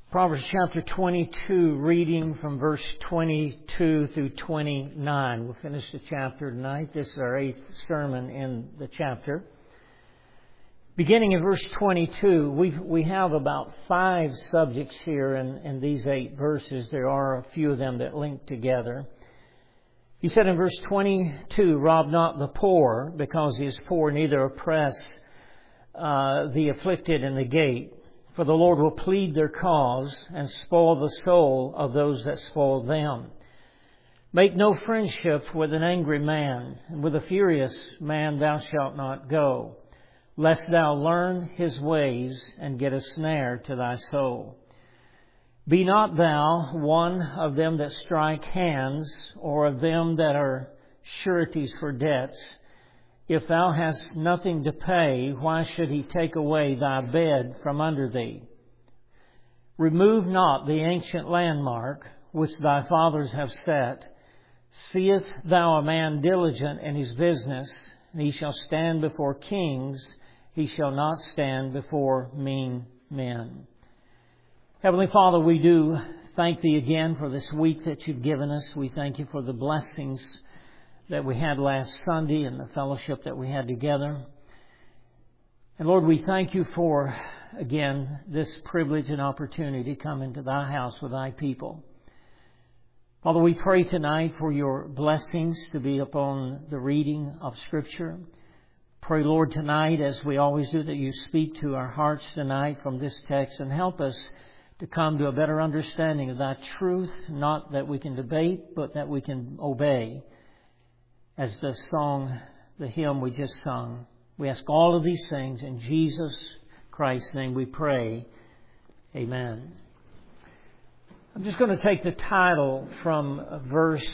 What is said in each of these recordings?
Proverbs chapter 22, reading from verse 22 through 29. We'll finish the chapter tonight. This is our 8th sermon in the chapter. Beginning in verse 22, we have about 5 subjects here in these 8 verses. There are a few of them that link together. He said in verse 22, "Rob not the poor, because he is poor, neither oppress the afflicted in the gate. For the Lord will plead their cause and spoil the soul of those that spoil them. Make no friendship with an angry man, and with a furious man thou shalt not go, lest thou learn his ways and get a snare to thy soul. Be not thou one of them that strike hands, or of them that are sureties for debts. If thou hast nothing to pay, why should he take away thy bed from under thee? Remove not the ancient landmark which thy fathers have set. Seest thou a man diligent in his business, and he shall stand before kings, he shall not stand before mean men." Heavenly Father, we do thank Thee again for this week that You've given us. We thank You for the blessings that we had last Sunday and the fellowship that we had together. And Lord, we thank You for, again, this privilege and opportunity to come into Thy house with Thy people. Father, we pray tonight for Your blessings to be upon the reading of Scripture. Pray, Lord, tonight, as we always do, that You speak to our hearts tonight from this text and help us to come to a better understanding of Thy truth, not that we can debate, but that we can obey. As the song, the hymn we just sung. We ask all of these things in Jesus Christ's name we pray. Amen. I'm just going to take the title from verse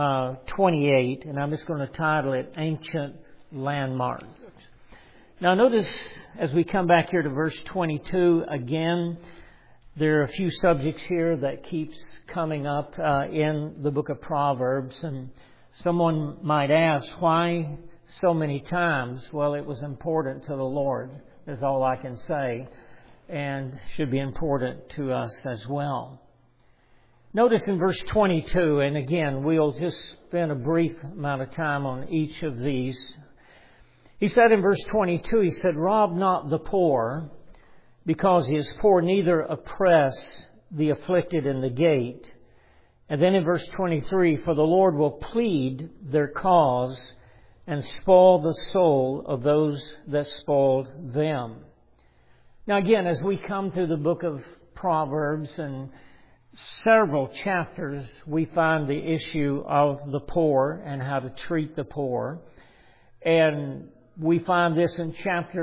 28, and I'm just going to title it Ancient Landmark. Now notice as we come back here to verse 22, again, there are a few subjects here that keeps coming up in the book of Proverbs, and someone might ask, why so many times? Well, it was important to the Lord, is all I can say, and should be important to us as well. Notice in verse 22, and again, we'll just spend a brief amount of time on each of these. He said in verse 22, he said, "Rob not the poor, because he is poor, neither oppress the afflicted in the gate." And then in verse 23, "For the Lord will plead their cause and spoil the soul of those that spoiled them." Now again, as we come through the book of Proverbs and several chapters, we find the issue of the poor and how to treat the poor. And we find this in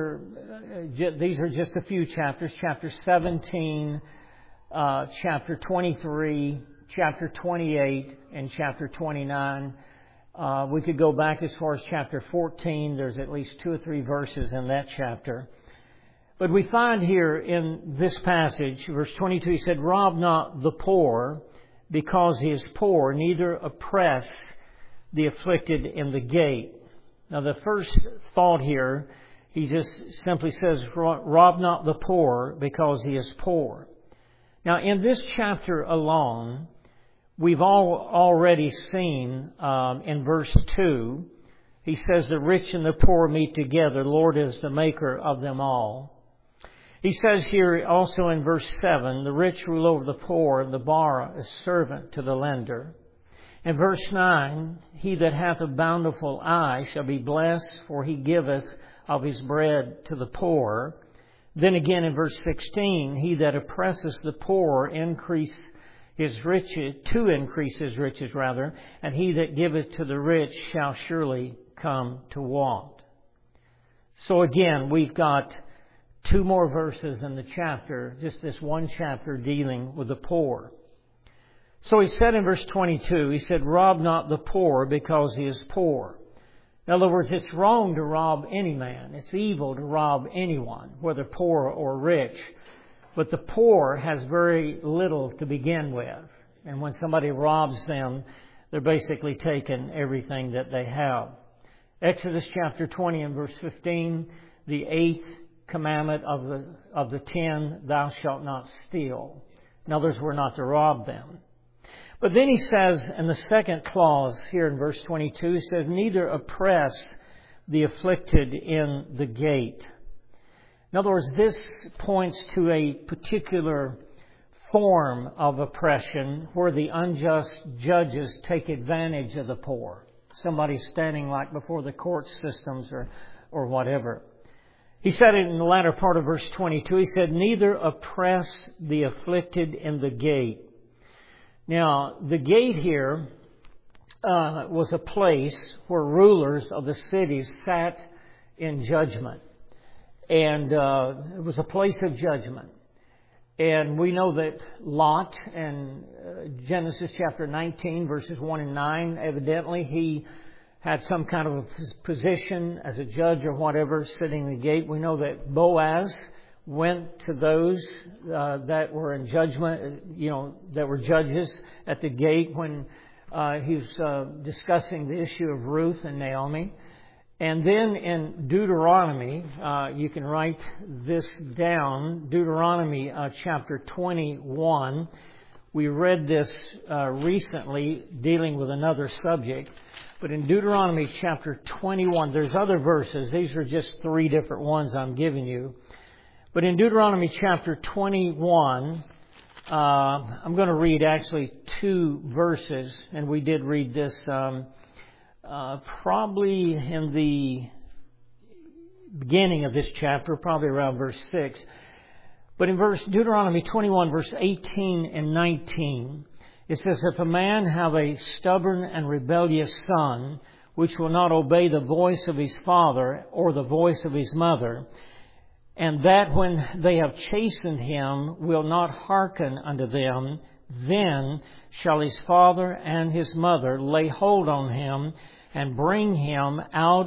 these are just a few chapters, chapter 17, chapter 23, chapter 28 and chapter 29. We could go back as far as chapter 14. There's at least 2 or 3 verses in that chapter. But we find here in this passage, verse 22, he said, "Rob not the poor, because he is poor, neither oppress the afflicted in the gate." Now the first thought here, he just simply says, "Rob not the poor, because he is poor." Now in this chapter alone, we've already seen in verse 2, he says, "The rich and the poor meet together. The Lord is the maker of them all." He says here also in verse 7, "The rich rule over the poor, and the borrower is servant to the lender." In verse 9, "He that hath a bountiful eye shall be blessed, for he giveth of his bread to the poor." Then again in verse 16, "He that oppresses the poor increase his riches, and he that giveth to the rich shall surely come to want." So again, we've got 2 more verses in the chapter, just this one chapter dealing with the poor. So he said in verse 22, he said, "Rob not the poor, because he is poor." In other words, it's wrong to rob any man. It's evil to rob anyone, whether poor or rich. But the poor has very little to begin with. And when somebody robs them, they're basically taking everything that they have. Exodus chapter 20 and verse 15, the 8th commandment of the 10, "Thou shalt not steal." In others, we're not to rob them. But then he says in the second clause here in verse 22, he says, neither oppress the afflicted in the gate. In other words, this points to a particular form of oppression where the unjust judges take advantage of the poor. Somebody standing like before the court systems or whatever. He said it in the latter part of verse 22. He said, neither oppress the afflicted in the gate. Now, the gate here was a place where rulers of the cities sat in judgment. And it was a place of judgment. And we know that Lot in Genesis chapter 19, verses 1 and 9, evidently he had some kind of a position as a judge or whatever sitting in the gate. We know that Boaz went to those that were in judgment, that were judges at the gate when he was discussing the issue of Ruth and Naomi. And then in Deuteronomy, you can write this down, Deuteronomy chapter 21. We read this recently dealing with another subject. But in Deuteronomy chapter 21, there's other verses. These are just 3 different ones I'm giving you. But in Deuteronomy chapter 21, I'm going to read actually 2 verses. And we did read this probably in the beginning of this chapter, probably around verse 6. But in Deuteronomy 21, verse 18 and 19, it says, if a man have a stubborn and rebellious son, which will not obey the voice of his father or the voice of his mother, and that when they have chastened him will not hearken unto them, then shall his father and his mother lay hold on him and bring him out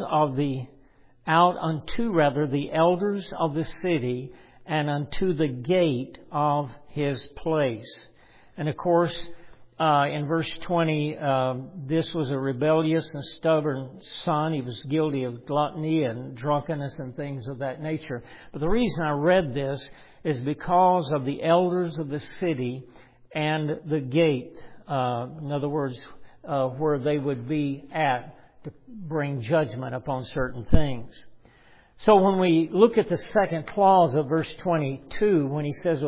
unto the elders of the city and unto the gate of his place. And of course, in verse 20, this was a rebellious and stubborn son. He was guilty of gluttony and drunkenness and things of that nature. But the reason I read this is because of the elders of the city and the gate. In other words, where they would be at to bring judgment upon certain things. So when we look at the second clause of verse 22, when he says,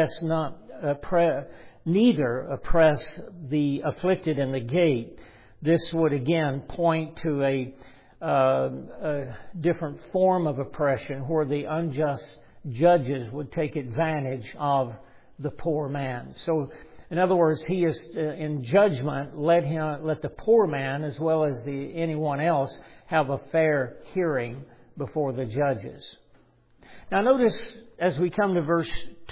neither oppress the afflicted in the gate, this would again point to a different form of oppression where the unjust judges would take advantage of the poor man. So, in other words, he is in judgment. Let the poor man, as well as anyone else, have a fair hearing before the judges. Now, notice as we come to verse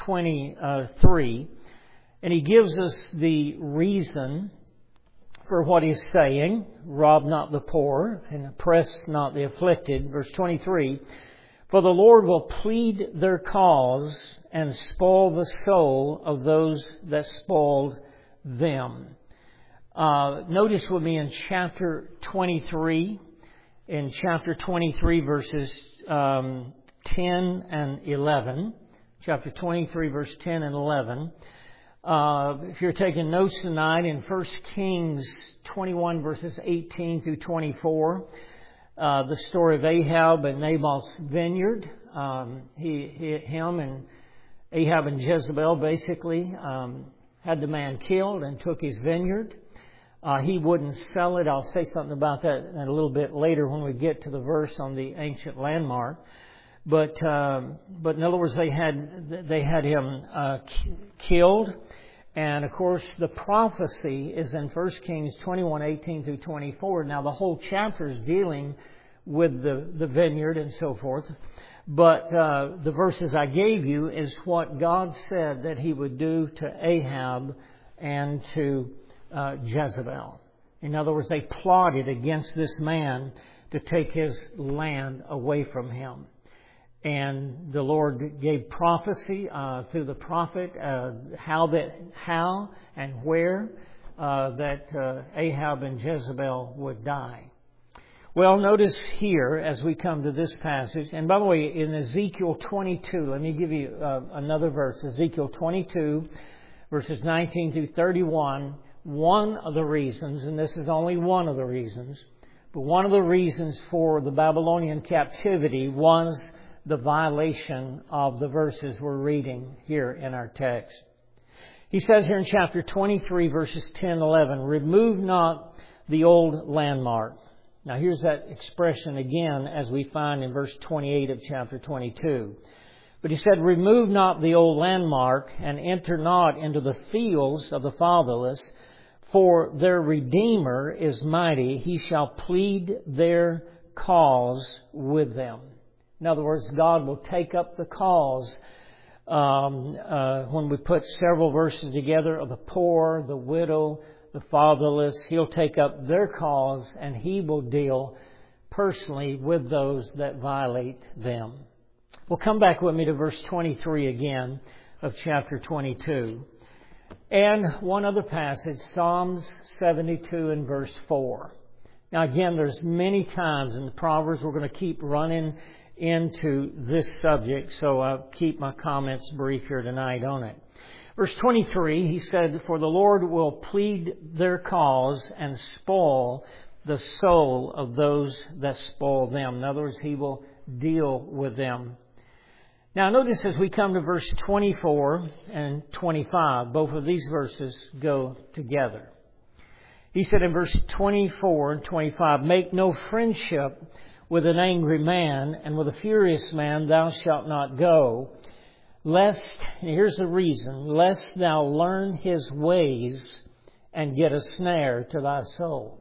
23, and he gives us the reason for what he's saying: rob not the poor and oppress not the afflicted. Verse 23. For the Lord will plead their cause and spoil the soul of those that spoiled them. Notice with me in chapter 23. In chapter 23, verses 10 and 11. Chapter 23, verse 10 and 11. If you're taking notes tonight, in 1 Kings 21, verses 18 through 24, the story of Ahab and Naboth's vineyard. Him and Ahab and Jezebel basically had the man killed and took his vineyard. He wouldn't sell it. I'll say something about that a little bit later when we get to the verse on the ancient landmark. But in other words, they had him killed. And of course, the prophecy is in 1 Kings 21:18 through 24. Now, the whole chapter is dealing with the vineyard and so forth. But the verses I gave you is what God said that He would do to Ahab and to Jezebel. In other words, they plotted against this man to take his land away from him. And the Lord gave prophecy through the prophet how and where that Ahab and Jezebel would die. Well, notice here as we come to this passage, and by the way, in Ezekiel 22, let me give you another verse. Ezekiel 22, verses 19 through 31, one of the reasons, and this is only one of the reasons, but one of the reasons for the Babylonian captivity was the violation of the verses we're reading here in our text. He says here in chapter 23, verses 10 and 11, remove not the old landmark. Now here's that expression again as we find in verse 28 of chapter 22. But he said, remove not the old landmark and enter not into the fields of the fatherless, for their Redeemer is mighty. He shall plead their cause with them. In other words, God will take up the cause when we put several verses together of the poor, the widow, the fatherless. He'll take up their cause and He will deal personally with those that violate them. Well, come back with me to verse 23 again of chapter 22. And one other passage, Psalms 72 and verse 4. Now again, there's many times in the Proverbs we're going to keep running into this subject, so I'll keep my comments brief here tonight on it. Verse 23, he said, for the Lord will plead their cause and spoil the soul of those that spoil them. In other words, He will deal with them. Now notice as we come to verse 24 and 25, both of these verses go together. He said in verse 24 and 25, make no friendship with an angry man, and with a furious man thou shalt not go, lest, and here's the reason, lest thou learn his ways and get a snare to thy soul.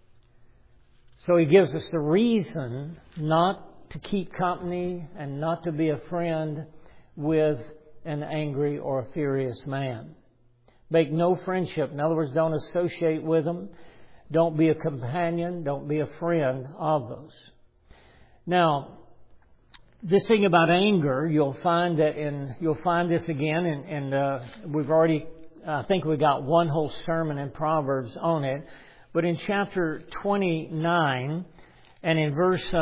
So he gives us the reason not to keep company and not to be a friend with an angry or a furious man. Make no friendship. In other words, don't associate with them. Don't be a companion. Don't be a friend of those. Now, this thing about anger, you'll find this again, and we've already, I think we got one whole sermon in Proverbs on it. But in chapter 29 and in verse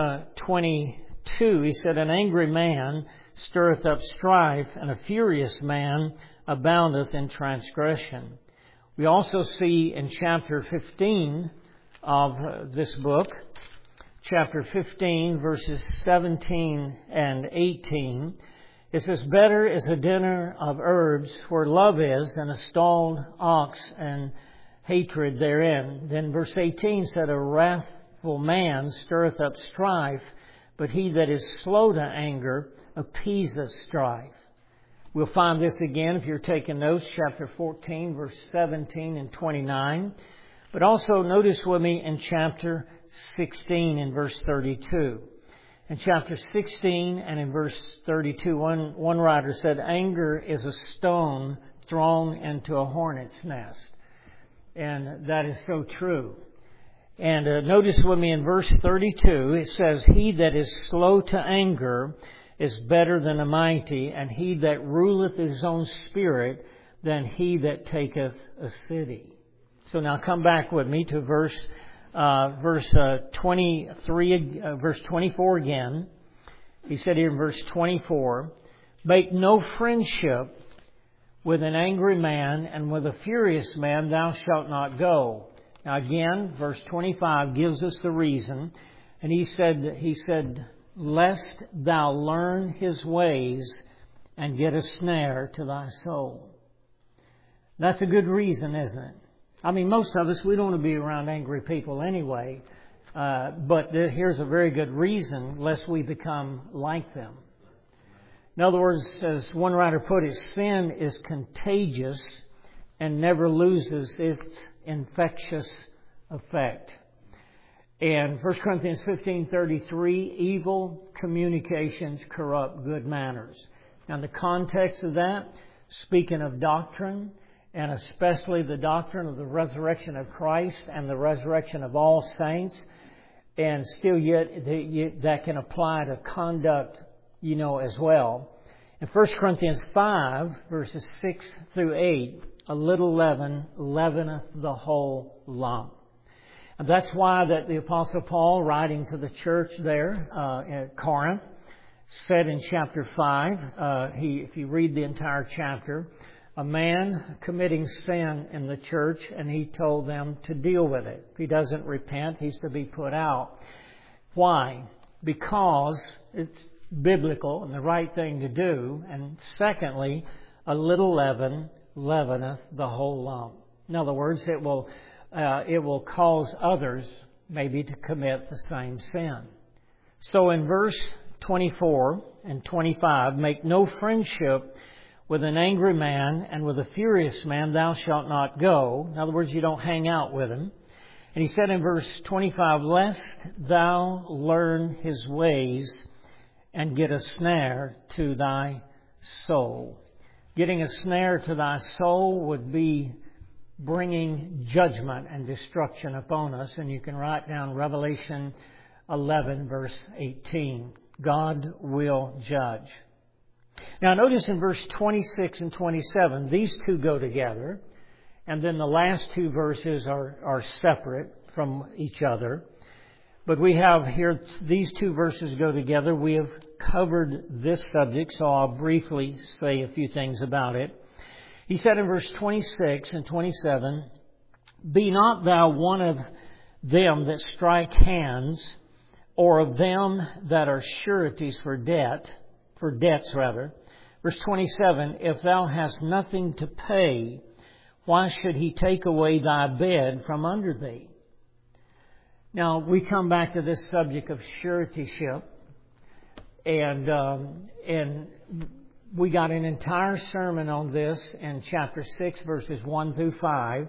22, he said, an angry man stirreth up strife, and a furious man aboundeth in transgression. We also see in chapter 15 of this book, chapter 15, verses 17 and 18, it says, better is a dinner of herbs where love is than a stalled ox and hatred therein. Then verse 18 said, a wrathful man stirreth up strife, but he that is slow to anger appeaseth strife. We'll find this again if you're taking notes, chapter 14, verse 17 and 29. But also notice with me in chapter 16 and verse 32. In chapter 16 and in verse 32, one writer said, anger is a stone thrown into a hornet's nest. And that is so true. And notice with me in verse 32, it says, he that is slow to anger is better than a mighty, and he that ruleth his own spirit than he that taketh a city. So now come back with me to verse 24 again. He said here in verse 24, make no friendship with an angry man, and with a furious man thou shalt not go. Now again, verse 25 gives us the reason. And he said, lest thou learn his ways and get a snare to thy soul. That's a good reason, isn't it? I mean, most of us, we don't want to be around angry people anyway. But here's a very good reason, lest we become like them. In other words, as one writer put it, sin is contagious and never loses its infectious effect. And 1 Corinthians 15:33, evil communications corrupt good manners. Now, in the context of that, speaking of doctrine, and especially the doctrine of the resurrection of Christ and the resurrection of all saints, and still yet that can apply to conduct, as well. In 1 Corinthians 5, verses 6 through 8, a little leaven leaveneth the whole lump. And that's why that the Apostle Paul, writing to the church there at Corinth, said in chapter 5, if you read the entire chapter, a man committing sin in the church, and he told them to deal with it. If he doesn't repent, he's to be put out. Why? Because it's biblical and the right thing to do. And secondly, a little leaven leaveneth the whole lump. In other words, it will cause others maybe to commit the same sin. So in verse 24 and 25, make no friendship with an angry man, and with a furious man thou shalt not go. In other words, you don't hang out with him. And he said in verse 25, lest thou learn his ways and get a snare to thy soul. Getting a snare to thy soul would be bringing judgment and destruction upon us. And you can write down Revelation 11, verse 18. God will judge. Now notice in verse 26 and 27, these two go together. And then the last two verses are separate from each other. But we have here, these two verses go together. We have covered this subject, so I'll briefly say a few things about it. He said in verse 26 and 27, be not thou one of them that strike hands, or of them that are sureties for debts. Verse 27, if thou hast nothing to pay, why should he take away thy bed from under thee? Now, we come back to this subject of suretyship, and we got an entire sermon on this in chapter 6, verses 1 through 5.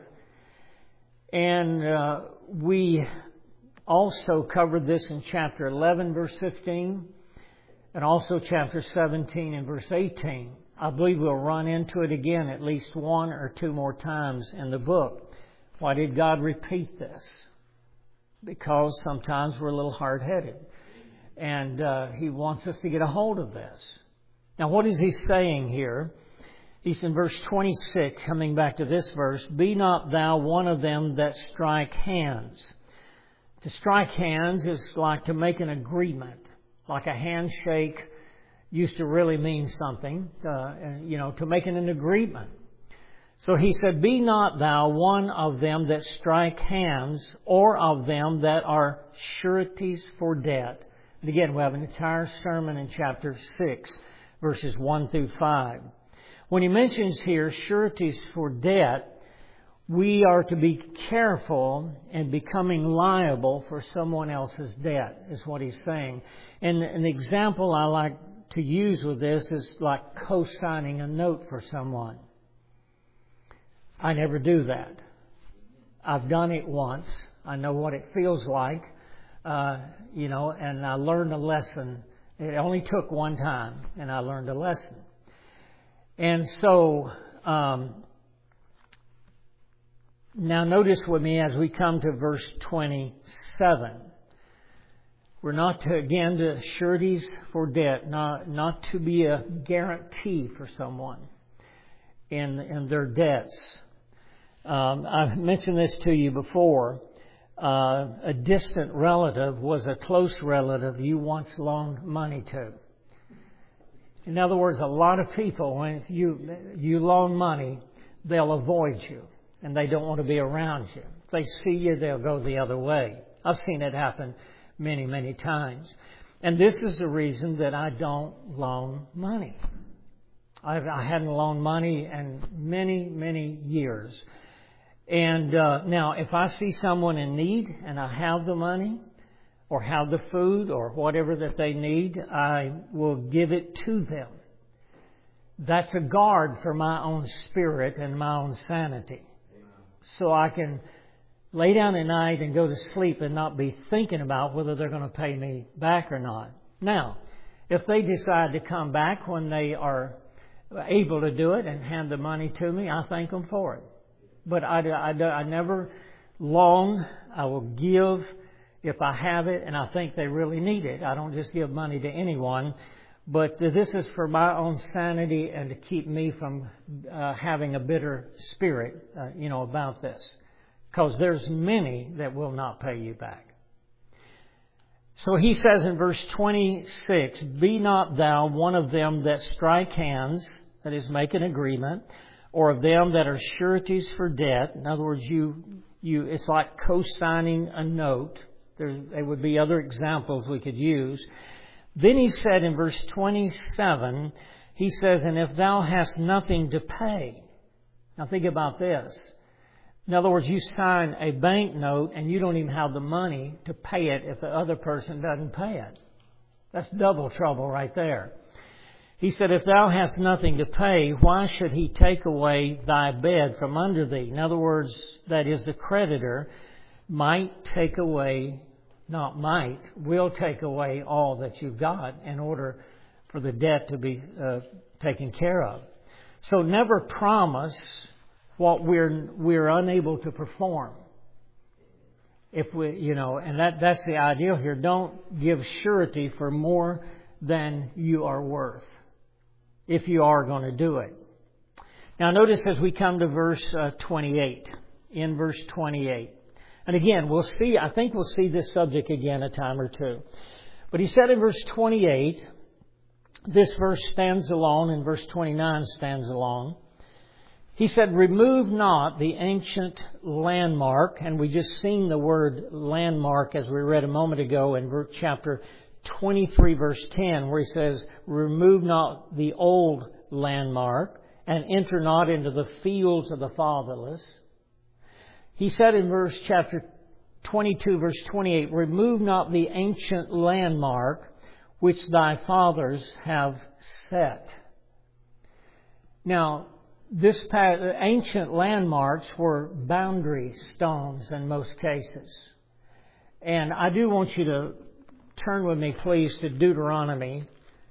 And we also covered this in chapter 11, verse 15, and also chapter 17 and verse 18. I believe we'll run into it again at least one or two more times in the book. Why did God repeat this? Because sometimes we're a little hard-headed. And He wants us to get a hold of this. Now, what is He saying here? He's in verse 26, coming back to this verse, be not thou one of them that strike hands. To strike hands is like to make an agreement, like a handshake used to really mean something, to making an agreement. So he said, be not thou one of them that strike hands, or of them that are sureties for debt. And again, we have an entire sermon in chapter 6, verses 1 through 5. When he mentions here sureties for debt, we are to be careful in becoming liable for someone else's debt, is what he's saying. And an example I like to use with this is like co-signing a note for someone. I never do that. I've done it once. I know what it feels like, and I learned a lesson. It only took one time, and I learned a lesson. And so, now notice with me as we come to verse 27. We're not to sureties for debt, not to be a guarantee for someone in their debts. I've mentioned this to you before. A distant relative was a close relative you once loaned money to. In other words, a lot of people, when you loan money, they'll avoid you and they don't want to be around you. If they see you, they'll go the other way. I've seen it happen many, many times. And this is the reason that I don't loan money. I hadn't loaned money in many, many years. And now, if I see someone in need and I have the money or have the food or whatever that they need, I will give it to them. That's a guard for my own spirit and my own sanity. So I can lay down at night and go to sleep and not be thinking about whether they're going to pay me back or not. Now, if they decide to come back when they are able to do it and hand the money to me, I thank them for it. But I never loan. I will give if I have it and I think they really need it. I don't just give money to anyone. But this is for my own sanity and to keep me from having a bitter spirit, about this. Because there's many that will not pay you back. So he says in verse 26, be not thou one of them that strike hands, that is, make an agreement, or of them that are sureties for debt. In other words, it's like co-signing a note. There would be other examples we could use. Then he said in verse 27, he says, and if thou hast nothing to pay. Now think about this. In other words, you sign a bank note and you don't even have the money to pay it if the other person doesn't pay it. That's double trouble right there. He said, if thou hast nothing to pay, why should he take away thy bed from under thee? In other words, that is, the creditor might take away, not might, will take away all that you've got in order for the debt to be taken care of. So never promise what we're unable to perform. If we, and that's the ideal here. Don't give surety for more than you are worth, if you are going to do it. Now notice as we come to verse 28, in verse 28. And again, I think we'll see this subject again a time or two. But he said in verse 28, this verse stands alone and verse 29 stands alone. He said, remove not the ancient landmark. And we just seen the word landmark as we read a moment ago in chapter 23 verse 10, where he says, remove not the old landmark and enter not into the fields of the fatherless. He said in chapter 22 verse 28, remove not the ancient landmark which thy fathers have set. Now, ancient landmarks were boundary stones in most cases. And I do want you to turn with me, please, to Deuteronomy.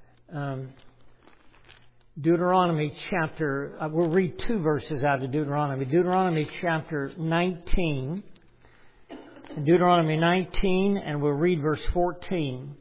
Deuteronomy chapter, we'll read 2 verses out of Deuteronomy. Deuteronomy chapter 19. Deuteronomy 19, and we'll read verse 14.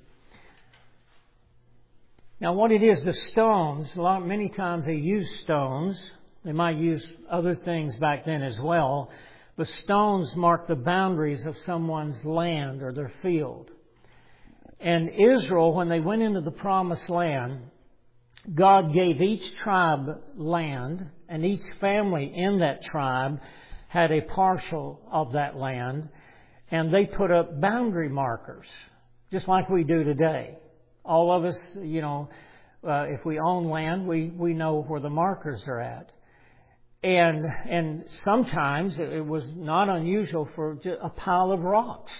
Now what it is, the stones, many times they use stones. They might use other things back then as well. The stones mark the boundaries of someone's land or their field. And Israel, when they went into the promised land, God gave each tribe land, and each family in that tribe had a parcel of that land, and they put up boundary markers, just like we do today. All of us, if we own land, we know where the markers are at. And sometimes it was not unusual for a pile of rocks,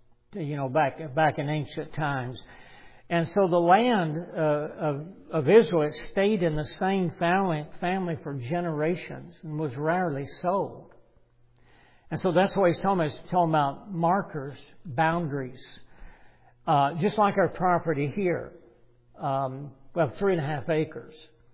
back in ancient times. And so the land of Israel, it stayed in the same family for generations and was rarely sold. And so that's what he's talking about. He's talking about markers, boundaries. Just like our property here. We have 3.5 acres.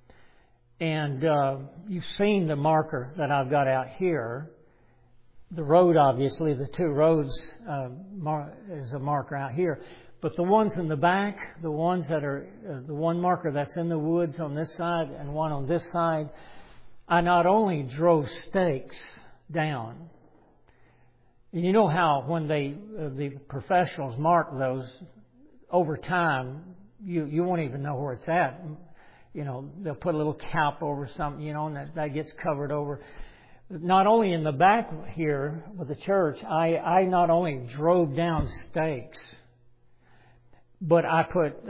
And you've seen the marker that I've got out here. The road, obviously, the 2 roads is a marker out here. But the ones in the back, the ones that are, the one marker that's in the woods on this side and one on this side, I not only drove stakes down. You know how when the professionals mark those, over time, you won't even know where it's at. They'll put a little cap over something, and that gets covered over. Not only in the back here with the church, I not only drove down stakes, but I put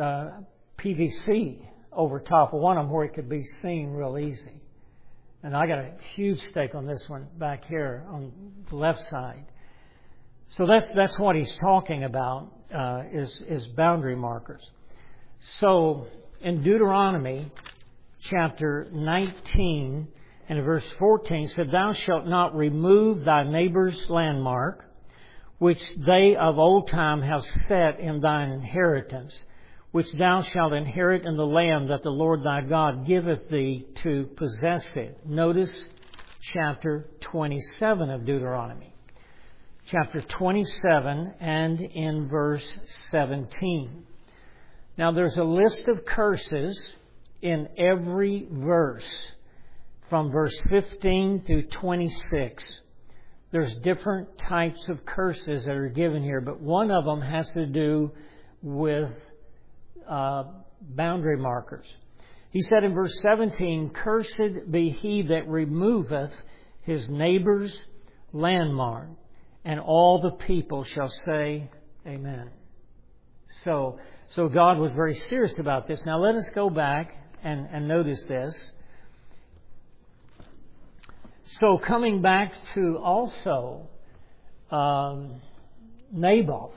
PVC over top of one of them where it could be seen real easy. And I got a huge stake on this one back here on the left side. So that's what he's talking about, is boundary markers. So in Deuteronomy chapter 19 and verse 14 said, thou shalt not remove thy neighbor's landmark, which they of old time have set in thine inheritance, which thou shalt inherit in the land that the Lord thy God giveth thee to possess it. Notice chapter 27 of Deuteronomy. Chapter 27 and in verse 17. Now there's a list of curses in every verse from verse 15 through 26. There's different types of curses that are given here, but one of them has to do with boundary markers. He said in verse 17, "Cursed be he that removeth his neighbor's landmark," and all the people shall say, Amen. So God was very serious about this. Now let us go back and notice this. So coming back to also Naboth,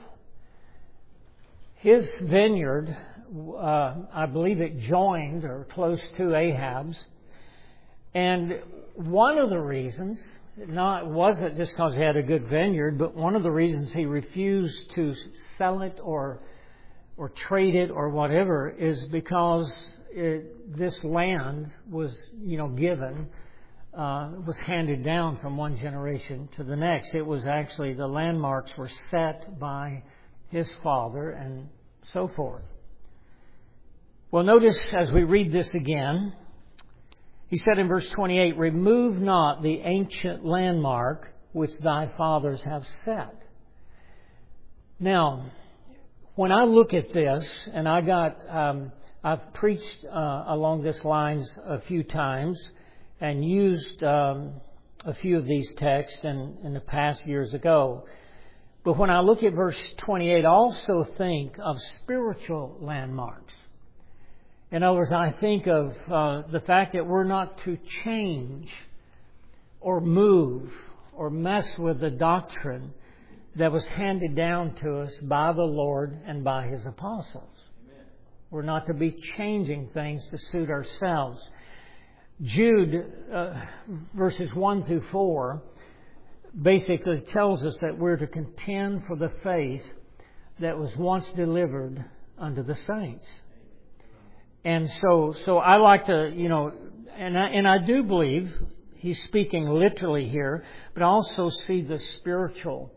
his vineyard, I believe it joined or close to Ahab's. And one of the reasons, wasn't just because he had a good vineyard, but one of the reasons he refused to sell it or trade it or whatever is because this land was, given, was handed down from one generation to the next. It was actually, the landmarks were set by his father and so forth. Well, notice as we read this again, he said in verse 28, "Remove not the ancient landmark which thy fathers have set." Now, when I look at this, and I've preached along this lines a few times and used a few of these texts in the past years ago. But when I look at verse 28, I also think of spiritual landmarks. In other words, I think of the fact that we're not to change or move or mess with the doctrine that was handed down to us by the Lord and by His apostles. Amen. We're not to be changing things to suit ourselves. Jude, verses 1 through 4, basically tells us that we're to contend for the faith that was once delivered unto the saints. And so I like to, and I do believe he's speaking literally here, but I also see the spiritual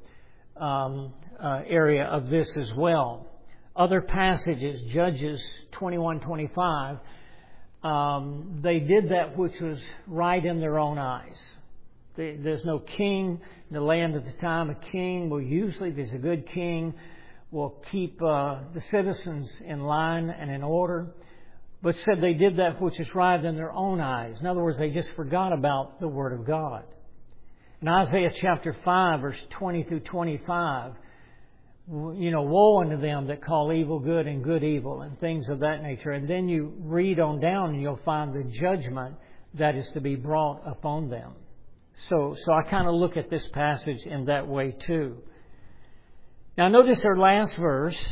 area of this as well. Other passages, Judges 21:25, they did that which was right in their own eyes. There's no king in the land at the time. A king will usually, if he's a good king, will keep the citizens in line and in order. But said they did that which is right in their own eyes. In other words, they just forgot about the Word of God. In Isaiah chapter 5, verse 20 through 25, woe unto them that call evil good and good evil and things of that nature. And then you read on down and you'll find the judgment that is to be brought upon them. So I kind of look at this passage in that way too. Now notice our last verse.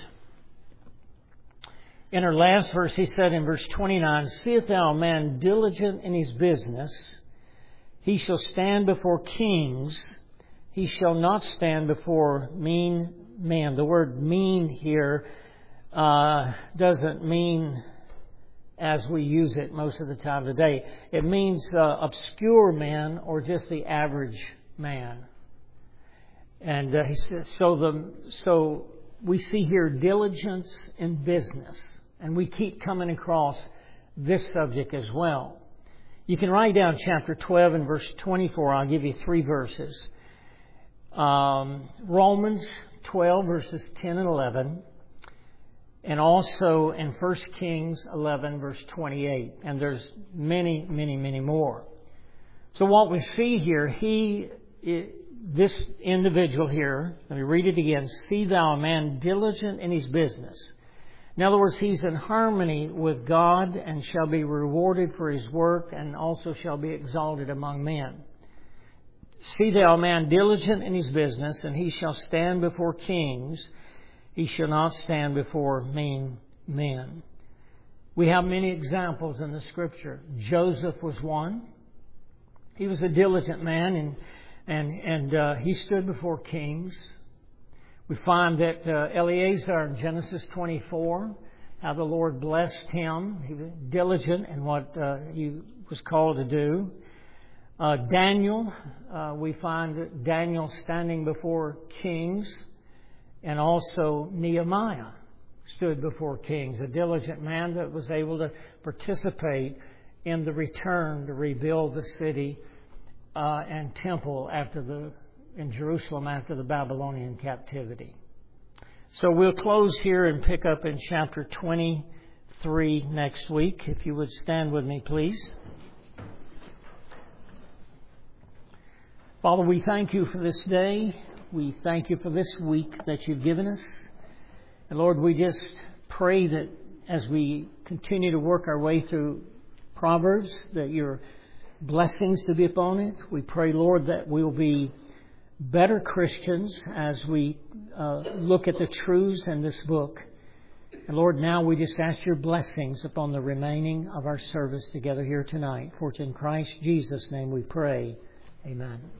In our last verse, he said in verse 29, "Seest thou a man diligent in his business, he shall stand before kings, he shall not stand before mean men." The word mean here doesn't mean as we use it most of the time today. It means obscure man or just the average man. And he says, so we see here diligence in business. And we keep coming across this subject as well. You can write down chapter 12 and verse 24. I'll give you 3 verses. Romans 12 verses 10 and 11. And also in 1 Kings 11 verse 28. And there's many, many, many more. So what we see here, this individual here, let me read it again. "See thou a man diligent in his business." In other words, he's in harmony with God and shall be rewarded for his work and also shall be exalted among men. "See thou a man diligent in his business, and he shall stand before kings. He shall not stand before mean men." We have many examples in the Scripture. Joseph was one. He was a diligent man and he stood before kings. We find that Eliezer in Genesis 24, how the Lord blessed him. He was diligent in what he was called to do. Daniel, we find Daniel standing before kings. And also Nehemiah stood before kings, a diligent man that was able to participate in the return to rebuild the city and temple in Jerusalem after the Babylonian captivity. So we'll close here and pick up in chapter 20 3 next week. If you would stand with me, please. Father, we thank you for this day. We thank you for this week that you've given us. And Lord, we just pray that as we continue to work our way through Proverbs, that your blessings to be upon it. We pray, Lord, that we'll be better Christians as we look at the truths in this book. And Lord, now we just ask your blessings upon the remaining of our service together here tonight. For it's in Christ Jesus' name we pray. Amen.